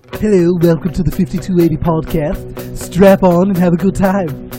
Hello, welcome to the 5280 podcast. Strap on and have a good time.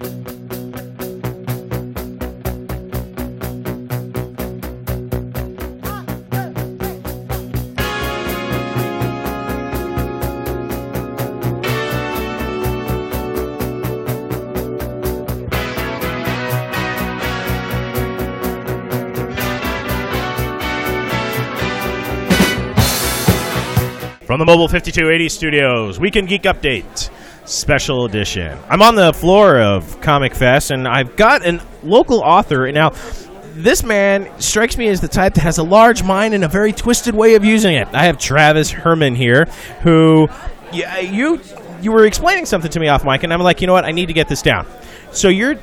From the Mobile 5280 Studios, Weekend Geek Update, Special Edition. I'm on the floor of Comic Fest, and I've got a local author. Now, this man strikes me as the type that has a large mind and a very twisted way of using it. I have Travis Herman here, who you were explaining something to me off mic, and I'm like, you know what, I need to get this down. So you've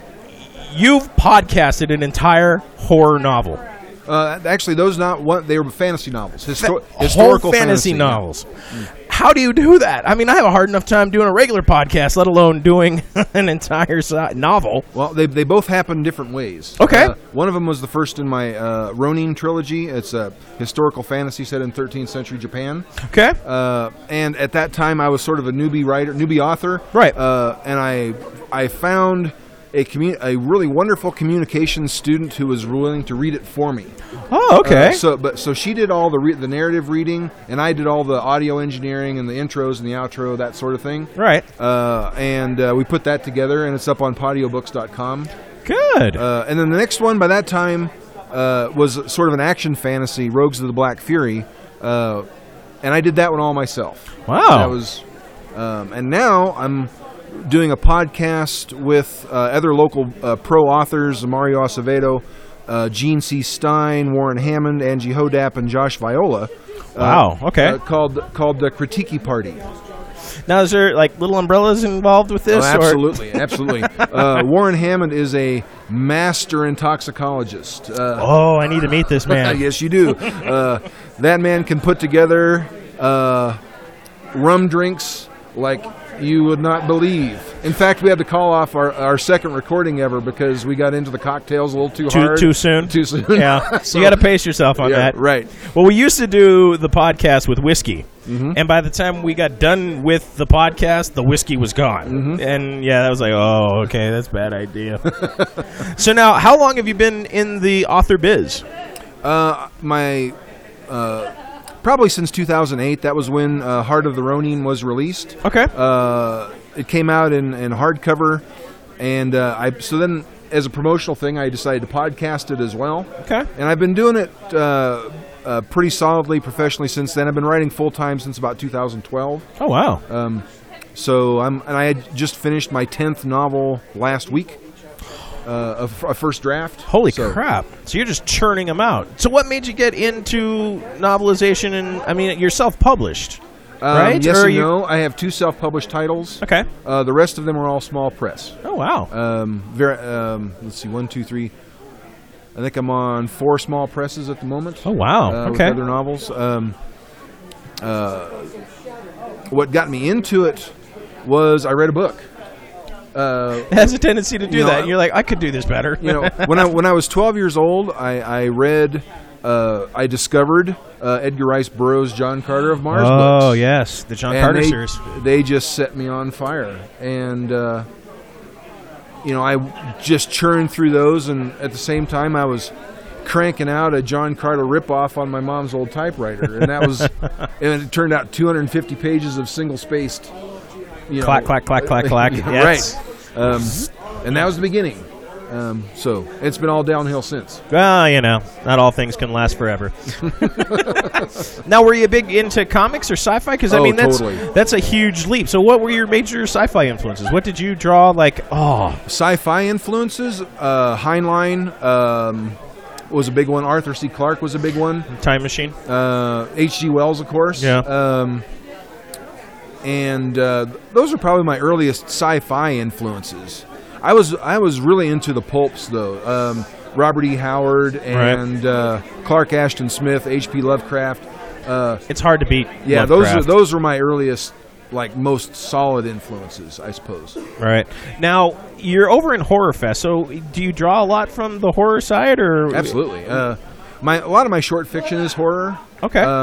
podcasted an entire horror novel. Actually, those they were fantasy novels, historical fantasy novels. How do you do that? I mean, I have a hard enough time doing a regular podcast, let alone doing an entire novel. Well, they both happen different ways. Okay. One of them was the first in my Ronin trilogy. It's a historical fantasy set in 13th century Japan. Okay. And at that time, I was sort of a newbie author. Right. And I found a really wonderful communications student who was willing to read it for me. Oh, okay. So she did all the narrative reading, and I did all the audio engineering and the intros and the outro, that sort of thing. Right. And we put that together, and it's up on podiobooks.com. Good. And then the next one, by that time, was sort of an action fantasy, Rogues of the Black Fury, and I did that one all myself. Wow. That was, and now I'm doing a podcast with other local pro authors, Mario Acevedo, Gene C. Stein, Warren Hammond, Angie Hodap, and Josh Viola. Wow, okay. Called the Critique Party. Now, is there like little umbrellas involved with this? Absolutely, absolutely. Warren Hammond is a master intoxicologist. I need to meet this man. Yes, you do. That man can put together rum drinks like you would not believe. In fact, we had to call off our second recording ever because we got into the cocktails a little too hard. Too soon? Too soon. Yeah. So you got to pace yourself on that. Right. Well, we used to do the podcast with whiskey. Mm-hmm. And by the time we got done with the podcast, the whiskey was gone. Mm-hmm. And, yeah, that was like, oh, okay, that's a bad idea. So now, how long have you been in the author biz? Probably since 2008. That was when Heart of the Ronin was released. Okay. It came out in hardcover, and so then as a promotional thing, I decided to podcast it as well. Okay. And I've been doing it pretty solidly professionally since then. I've been writing full-time since about 2012. Oh, wow. So I had just finished my 10th novel last week. A first draft. Holy crap. So you're just churning them out. So what made you get into novelization? And I mean, you're self-published, right? Yes and no. I have 2 self-published titles. Okay. The rest of them are all small press. Oh, wow. Let's see, 1, 2, 3. I think I'm on 4 small presses at the moment. Oh, wow. Okay. With other novels. What got me into it was I read a book. It has a tendency to do that. And you're like, I could do this better. When I was 12 years old, I discovered Edgar Rice Burroughs' John Carter of Mars books. Oh, yes, the John Carter series. They just set me on fire. And, I just churned through those, and at the same time I was cranking out a John Carter ripoff on my mom's old typewriter. And that was, and it turned out 250 pages of single-spaced, clack, clack, clack, clack, clack. Yes. Right. And that was the beginning. So it's been all downhill since. Well, not all things can last forever. Now, were you big into comics or sci-fi? Because I mean, totally. That's a huge leap. So, what were your major sci-fi influences? What did you draw? Sci-fi influences. Heinlein was a big one. Arthur C. Clarke was a big one. Time Machine. H.G. Wells, of course. Yeah. And those are probably my earliest sci-fi influences. I was really into the pulps, though. Robert E. Howard and Clark Ashton Smith, H.P. Lovecraft. It's hard to beat. Yeah, Lovecraft. those were my earliest, most solid influences, I suppose. Right. Now, you're over in Horror Fest, so do you draw a lot from the horror side, or? Absolutely. A lot of my short fiction is horror. Okay.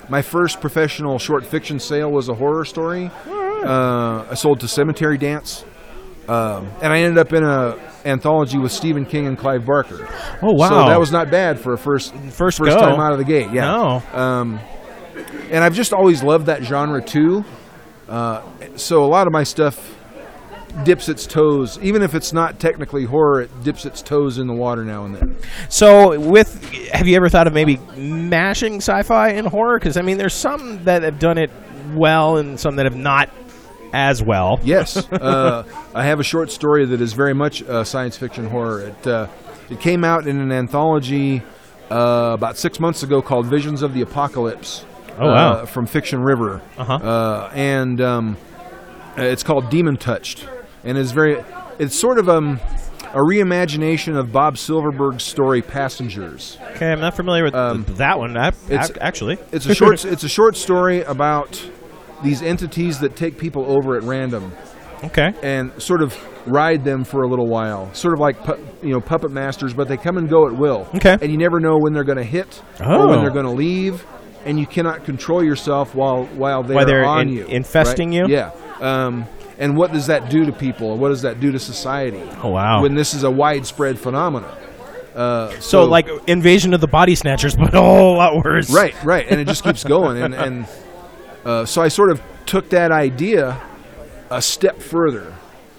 My first professional short fiction sale was a horror story. I sold to Cemetery Dance, and I ended up in a anthology with Stephen King and Clive Barker. Oh wow! So that was not bad for a first go. time out of the gate. Yeah. No. And I've just always loved that genre too. So a lot of my stuff dips its toes, even if it's not technically horror. It dips its toes in the water now and then. So, have you ever thought of maybe mashing sci-fi and horror? Because I mean, there's some that have done it well, and some that have not as well. Yes, I have a short story that is very much science fiction horror. It came out in an anthology about 6 months ago called Visions of the Apocalypse. Oh wow! From Fiction River, and it's called Demon Touched, and it's sort of a reimagination of Bob Silverberg's story Passengers. Okay, I'm not familiar with that one. Actually, it's a short story about these entities that take people over at random. Okay, and sort of ride them for a little while, sort of like puppet masters, but they come and go at will. Okay, and you never know when they're going to hit or when they're going to leave. And you cannot control yourself while they're on you. Infesting right? you? Yeah. And what does that do to people? What does that do to society? Oh, wow. When this is a widespread phenomenon. So like Invasion of the Body Snatchers, but a whole lot worse. Right. And it just keeps going. And so I sort of took that idea a step further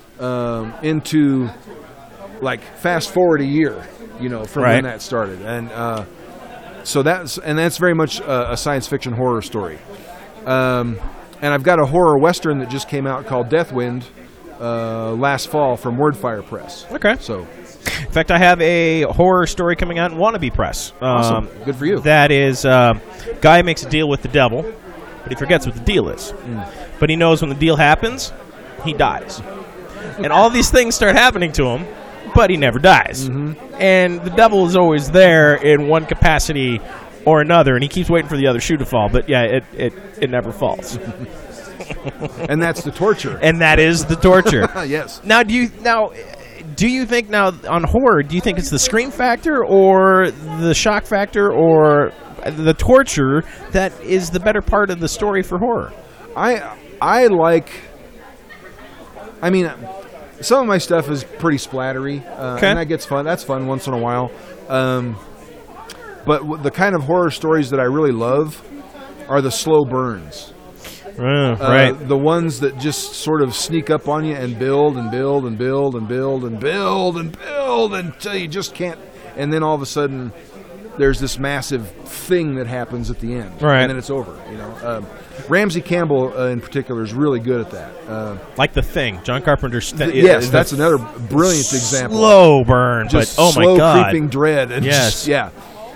into, like, fast forward a year, from when that started. And so that's very much a science fiction horror story. And I've got a horror western that just came out called Deathwind last fall from Wordfire Press. Okay. So, in fact, I have a horror story coming out in Wannabe Press. Awesome. Good for you. That is, guy makes a deal with the devil, but he forgets what the deal is. But he knows when the deal happens, he dies. And all these things start happening to him, but he never dies. And the devil is always there in one capacity or another, and he keeps waiting for the other shoe to fall, but yeah, it never falls. And that's the torture. And that is the torture. Yes. Now, do you think on horror, do you think it's the scream factor or the shock factor or the torture that is the better part of the story for horror? I mean, some of my stuff is pretty splattery, and that gets fun. That's fun once in a while. But the kind of horror stories that I really love are the slow burns. Right. The ones that just sort of sneak up on you and build and build and build and build and build and build until you just can't. And then all of a sudden, there's this massive thing that happens at the end. Right. And then it's over. Ramsey Campbell, in particular, is really good at that. Like The Thing, John Carpenter's. Yes, that's another brilliant example. Slow burn, just but oh my god, slow creeping dread. And yes, yeah.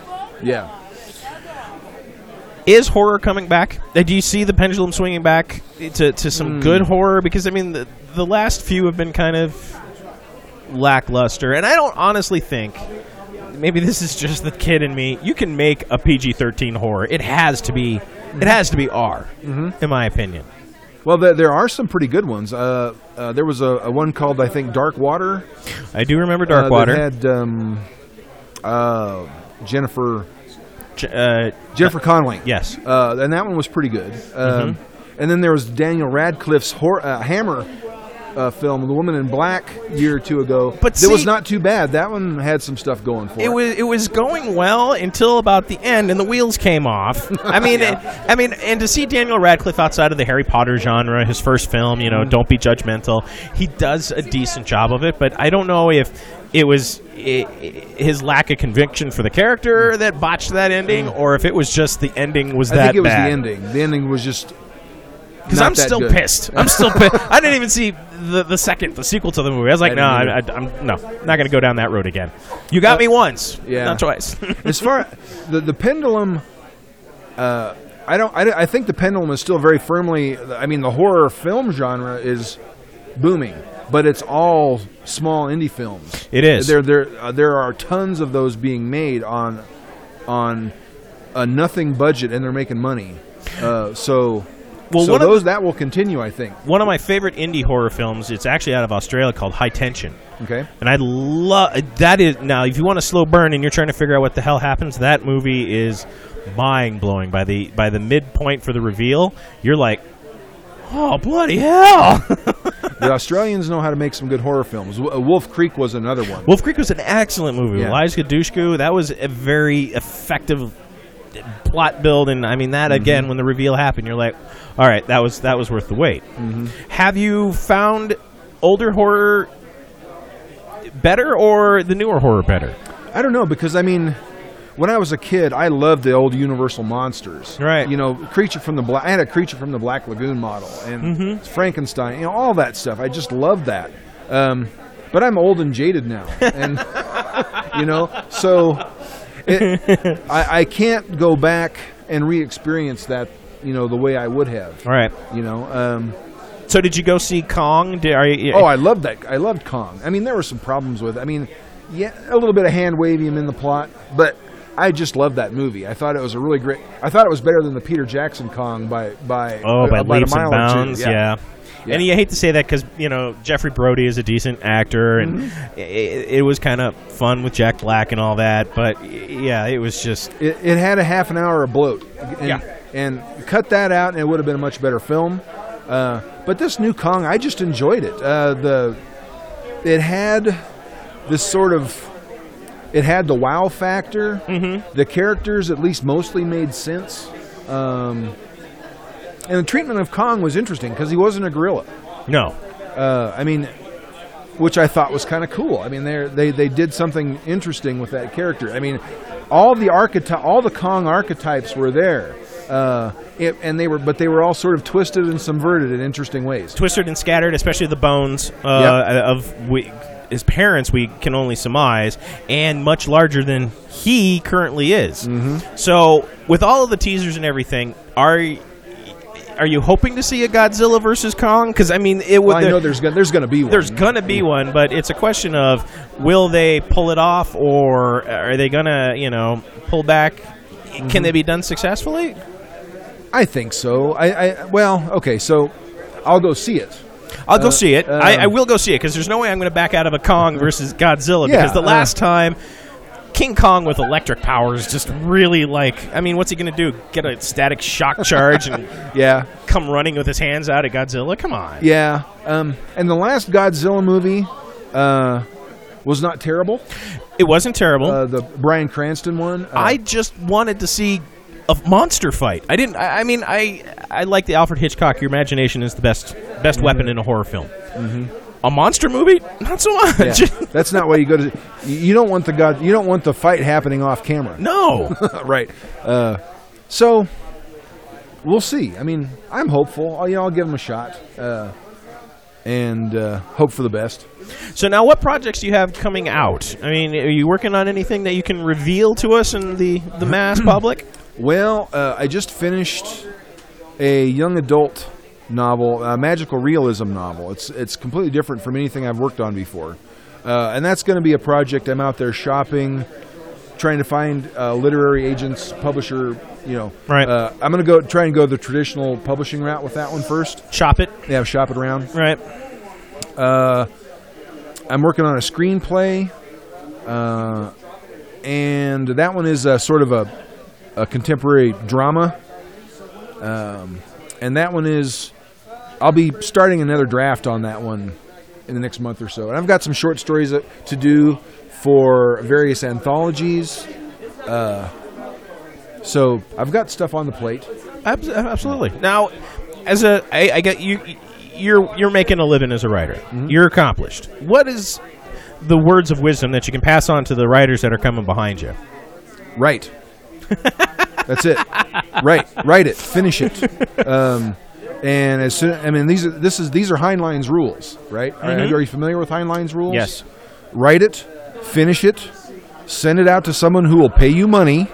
Is horror coming back? Do you see the pendulum swinging back to some good horror? Because I mean, the last few have been kind of lackluster, and I don't honestly think. Maybe this is just the kid in me. You can make a PG-13 horror. It has to be. It has to be R, in my opinion. Well, there are some pretty good ones. There was a one called, I think, Dark Water. I do remember Dark Water. That had Jennifer Connelly. Yes. And that one was pretty good. And then there was Daniel Radcliffe's Hammer film, The Woman in Black, a year or two ago. But it was not too bad. That one had some stuff going for it. It was going well until about the end, and the wheels came off. I mean, and to see Daniel Radcliffe outside of the Harry Potter genre, his first film, Don't Be Judgmental, he does a decent job of it. But I don't know if it was his lack of conviction for the character that botched that ending, or if it was just the ending was that bad. I think it was the ending. The ending was just. Because I'm still pissed. I'm still pissed. I didn't even see the sequel to the movie. I was like, I'm not going to go down that road again. You got me once, not twice. As far the pendulum, I think the pendulum is still very firmly. I mean, the horror film genre is booming, but it's all small indie films. It is. There are tons of those being made on a nothing budget, and they're making money. So. Well, so that will continue, I think. One of my favorite indie horror films, it's actually out of Australia, called High Tension. Okay. And I love that. Is now, if you want a slow burn and you're trying to figure out what the hell happens, that movie is mind-blowing. By the midpoint for the reveal, you're like, oh, bloody hell. The Australians know how to make some good horror films. Wolf Creek was another one. Wolf Creek was an excellent movie. Yeah. Eliza Dushku, that was a very effective plot build, and I mean that again, when the reveal happened, you're like, all right, that was worth the wait. Have you found older horror better or the newer horror better? I don't know, because I mean, when I was a kid, I loved the old Universal monsters. Right. You know, I had a Creature from the Black Lagoon model and Frankenstein. You know, all that stuff. I just loved that. But I'm old and jaded now, and you know, so. I can't go back and re-experience that, you know, the way I would have. Right. You know. So did you go see Kong? I loved that. I loved Kong. I mean, there were some problems with it. I mean, yeah, a little bit of hand-waving in the plot, but I just loved that movie. I thought it was a really great. I thought it was better than the Peter Jackson Kong by leaps and bounds. Yeah. Yeah. And you hate to say that because, you know, Jeffrey Brody is a decent actor, and it was kind of fun with Jack Black and all that. But, yeah, it was just... It had a half an hour of bloat. And cut that out, and it would have been a much better film. But this new Kong, I just enjoyed it. It had this sort of... It had the wow factor. The characters, at least mostly, made sense. And the treatment of Kong was interesting because he wasn't a gorilla. No. I mean, which I thought was kind of cool. I mean, they did something interesting with that character. I mean, all the Kong archetypes were there, and they were all sort of twisted and subverted in interesting ways. Twisted and scattered, especially the bones his parents. We can only surmise, and much larger than he currently is. So, with all of the teasers and everything, are you hoping to see a Godzilla versus Kong? Because, I mean, it would. Well, I know there's going to be one. There's going to be one, but it's a question of will they pull it off, or are they going to, you know, pull back? Can they be done successfully? I think so. Okay, so I'll go see it. I'll go see it. I will go see it because there's no way I'm going to back out of a Kong versus Godzilla because the last time King Kong with electric powers just really I mean, what's he going to do? Get a static shock charge and come running with his hands out at Godzilla? Come on. Yeah. And the last Godzilla movie was not terrible. It wasn't terrible. The Bryan Cranston one. I just wanted to see a monster fight. I didn't. I mean, I like the Alfred Hitchcock. Your imagination is the best weapon in a horror film. A monster movie, not so much. Yeah. That's not why you go to. You don't want the fight happening off camera. No, right. So we'll see. I mean, I'm hopeful. I'll give them a shot and hope for the best. So now, what projects do you have coming out? I mean, are you working on anything that you can reveal to us and the mass public? Well, I just finished a young adult novel, a magical realism novel. It's completely different from anything I've worked on before. And that's going to be a project. I'm out there shopping, trying to find literary agents, publisher, you know. Right. I'm going to try and go the traditional publishing route with that one first. Shop it. Yeah, shop it around. Right. I'm working on a screenplay, and that one is sort of a contemporary drama. And that one is... I'll be starting another draft on that one in the next month or so. And I've got some short stories to do for various anthologies. So I've got stuff on the plate. Absolutely. Now, I get you're making a living as a writer. You're accomplished. What is the words of wisdom that you can pass on to the writers that are coming behind you? Right. That's it. Write it. Finish it. And as soon, I mean, these are Heinlein's rules, right? Are you familiar with Heinlein's rules? Yes. Write it, finish it, send it out to someone who will pay you money.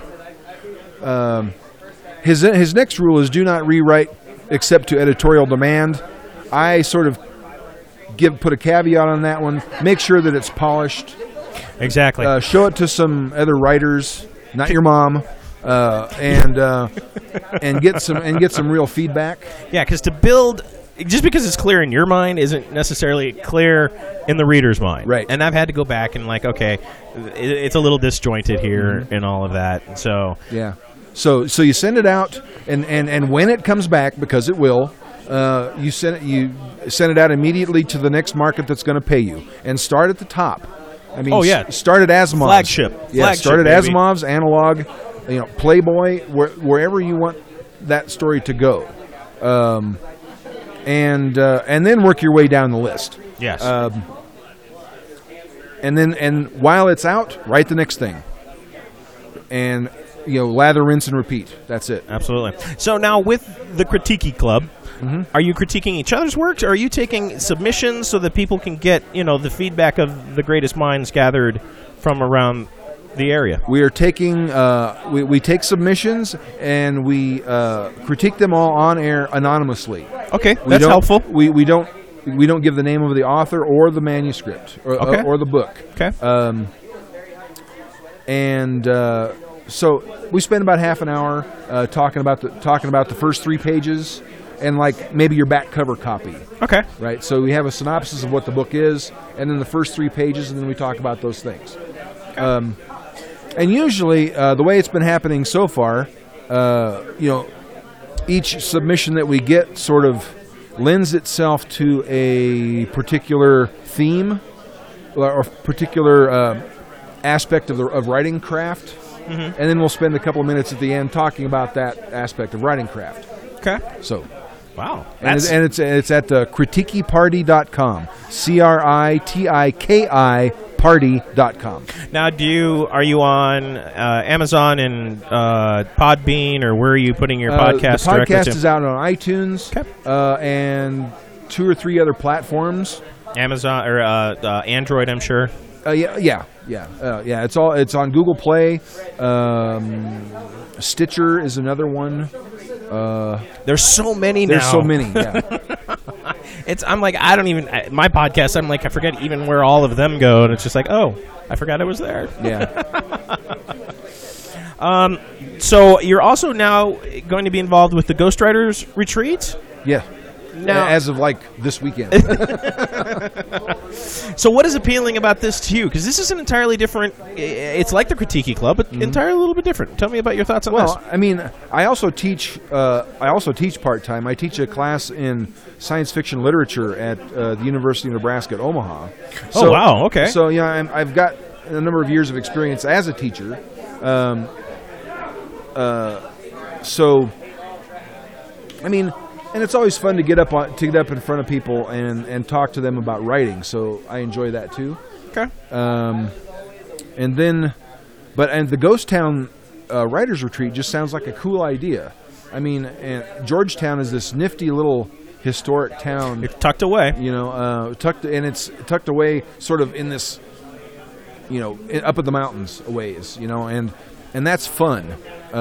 His next rule is do not rewrite except to editorial demand. I sort of put a caveat on that one. Make sure that it's polished. Exactly. Show it to some other writers, not your mom. and get some real feedback. Yeah, because to build, just because it's clear in your mind isn't necessarily clear in the reader's mind. Right. And I've had to go back and okay, it's a little disjointed here and all of that. So yeah. So you send it out, and when it comes back, because it will, you send it out immediately to the next market that's going to pay you, and start at the top. I mean, start at Asimov's. Flagship. Yeah, Flagship, start at baby. Asimov's, Analog, Playboy, wherever you want that story to go, and then work your way down the list. Yes. And while it's out, write the next thing, and lather, rinse, and repeat. That's it. Absolutely. So now with the Critique Club, are you critiquing each other's works, or are you taking submissions so that people can get the feedback of the greatest minds gathered from around the area? We are taking we take submissions, and we critique them all on air anonymously. Okay, that's helpful. We don't give the name of the author or the manuscript or the book. Okay. So we spend about half an hour talking about the first 3 pages, and maybe your back cover copy. Okay. Right. So we have a synopsis of what the book is, and then the first 3 pages, and then we talk about those things. And usually, the way it's been happening so far, each submission that we get sort of lends itself to a particular theme or particular aspect of writing craft. And then we'll spend a couple of minutes at the end talking about that aspect of writing craft. Okay. So, wow. and it's at critikiparty.com. CRITIKI party.com. Now, are you on Amazon and Podbean, or where are you putting your podcast? The podcast is out on iTunes, okay. And 2 or 3 other platforms. Amazon or Android, I'm sure. Yeah. It's on Google Play. Stitcher is another one. There's so many now. There's so many. Yeah. I don't even my podcast. I forget even where all of them go, and it's just oh, I forgot it was there. Yeah. So you're also now going to be involved with the Ghostwriters Retreat. Yeah. Now, as of this weekend. So what is appealing about this to you? Because this is an entirely different. It's like the Critique Club, but entirely a little bit different. Tell me about your thoughts on this. Well, I mean, I also teach part-time. I teach a class in science fiction literature at the University of Nebraska at Omaha. Oh, wow. Okay. So I've got a number of years of experience as a teacher. And it's always fun to get up in front of people and talk to them about writing. So I enjoy that too. Okay. And the Ghost Town Writers Retreat just sounds like a cool idea. I mean, and Georgetown is this nifty little historic town. It's tucked away. It's tucked away sort of in this, up in the mountains a ways, and that's fun.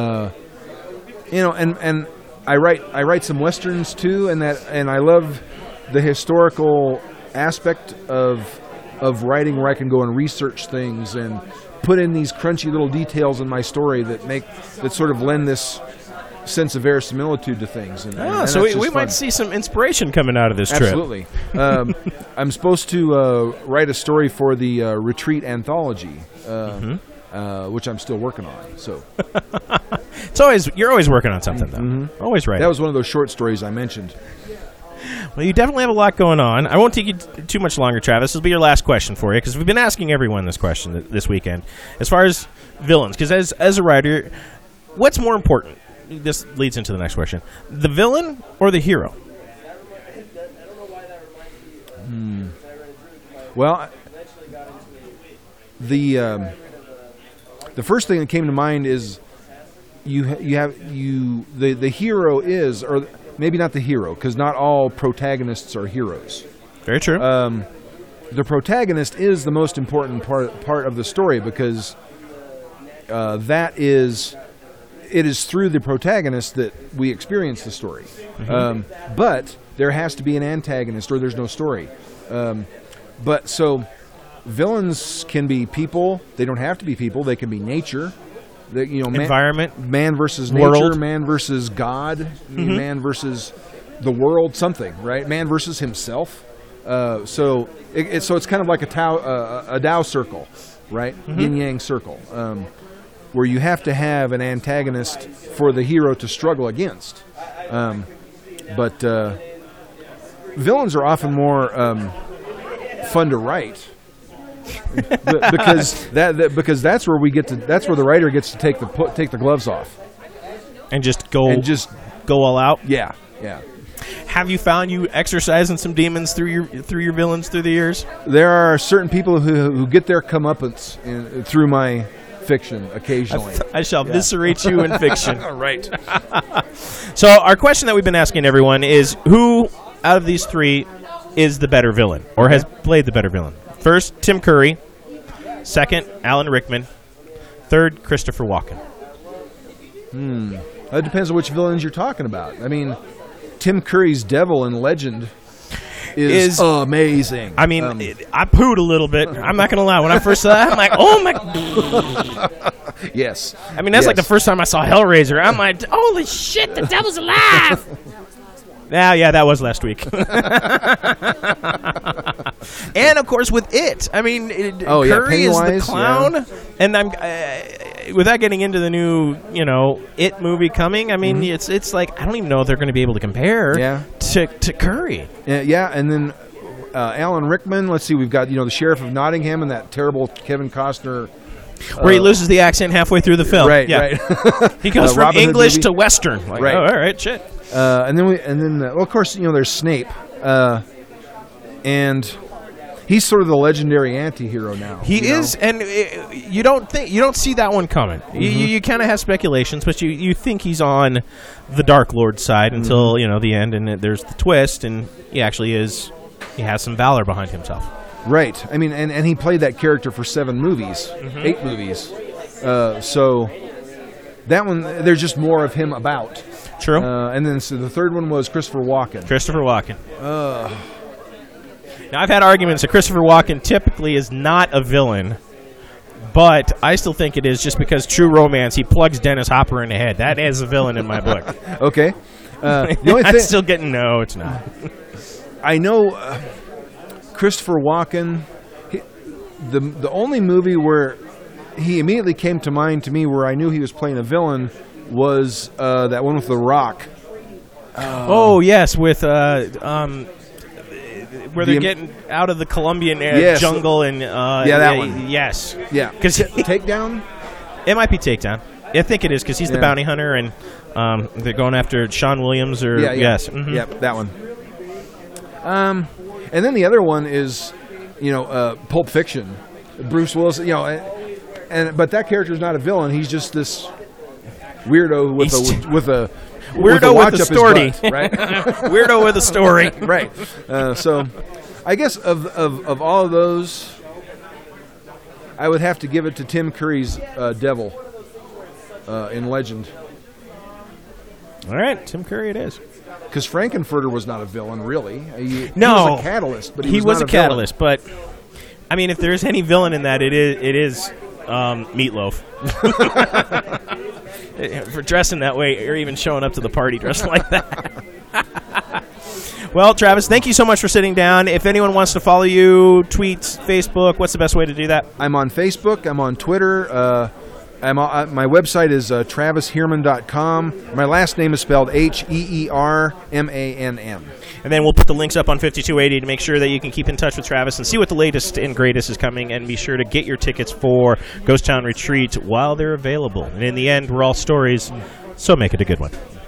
And I write some westerns too, and I love the historical aspect of writing, where I can go and research things and put in these crunchy little details in my story that sort of lend this sense of verisimilitude to things. So we might see some inspiration coming out of this trip. Absolutely. I'm supposed to write a story for the retreat anthology, which I'm still working on. So. You're always working on something, though. Mm-hmm. Always writing. That was one of those short stories I mentioned. Well, you definitely have a lot going on. I won't take you too much longer, Travis. This will be your last question for you, because we've been asking everyone this question this weekend. As far as villains, because as a writer, what's more important? This leads into the next question. The villain or the hero? Well, the first thing that came to mind is the hero is, or maybe not the hero, because not all protagonists are heroes. Very true. The protagonist is the most important part of the story, because it is through the protagonist that we experience the story. Mm-hmm. But there has to be an antagonist, or there's no story. So villains can be people. They don't have to be people. They can be nature. environment, man versus world. nature, man versus God, man versus the world, something, right? Man versus himself. So it's kind of like a Tao circle, right? Yin Yang circle, where you have to have an antagonist for the hero to struggle against. But villains are often more fun to write. because that's where the writer gets to take the gloves off and just go all out. Yeah. Have you found you exercising some demons through your villains through the years? There are certain people who get their comeuppance through my fiction occasionally. I shall viscerate you in fiction. Right. So our question that we've been asking everyone is, who out of these three is the better villain or has played the better villain? First, Tim Curry. Second, Alan Rickman. Third, Christopher Walken. That depends on which villains you're talking about. I mean, Tim Curry's Devil in Legend is amazing. I mean, I pooed a little bit. I'm not going to lie. When I first saw that, I'm like, oh, my... Yes. I mean, that's like the first time I saw Hellraiser. I'm like, holy shit, the devil's alive! Yeah, that was last week. And, of course, with It. I mean, Curry is the clown. Yeah. And I'm without getting into the new, It movie coming, I mean, it's like, I don't even know if they're going to be able to compare to Curry. Yeah, and then Alan Rickman. Let's see, we've got, the Sheriff of Nottingham and that terrible Kevin Costner... where he loses the accent halfway through the film. Right. He goes from English to Western. Like, right. Oh, all right, shit. And then, of course, there's Snape, and he's sort of the legendary anti-hero now. He is, and you don't see that one coming. You kind of have speculations, but you think he's on the Dark Lord side until the end, and there's the twist, and he actually is. He has some valor behind himself. Right. I mean, and he played that character for 7 movies, 8 movies. So that one, there's just more of him about. True. And then so the third one was Christopher Walken. Now, I've had arguments that Christopher Walken typically is not a villain, but I still think it is just because True Romance, he plugs Dennis Hopper in the head. That is a villain in my book. Okay. The only I'm still getting no, it's not. I know Christopher Walken, the only movie where he immediately came to mind to me where I knew he was playing a villain was that one with The Rock. Oh, yes, with where they're getting out of the Colombian jungle and that one. Yes. Yeah. Because Takedown? It might be Takedown. I think it is because he's the bounty hunter and they're going after Sean Williams or yes. Mm-hmm. Yeah, that one. And then the other one is, Pulp Fiction. Bruce Willis, but that character is not a villain. He's just this weirdo with a watch up story, his butt, right? Weirdo with a story, right? So, I guess of all of those, I would have to give it to Tim Curry's Devil in Legend. All right, Tim Curry it is. Because Frankenfurter was not a villain, really. He was a catalyst, but he was a catalyst. Villain. But I mean, if there's any villain in that, it is Meatloaf. For dressing that way, or even showing up to the party dressed like that. Well, Travis, thank you so much for sitting down. If anyone wants to follow you, tweets, Facebook, what's the best way to do that? I'm on Facebook. I'm on Twitter. My website is TravisHeerman.com. My last name is spelled HeerMann. And then we'll put the links up on 5280 to make sure that you can keep in touch with Travis and see what the latest and greatest is coming. And be sure to get your tickets for Ghost Town Retreat while they're available. And in the end, we're all stories, so make it a good one.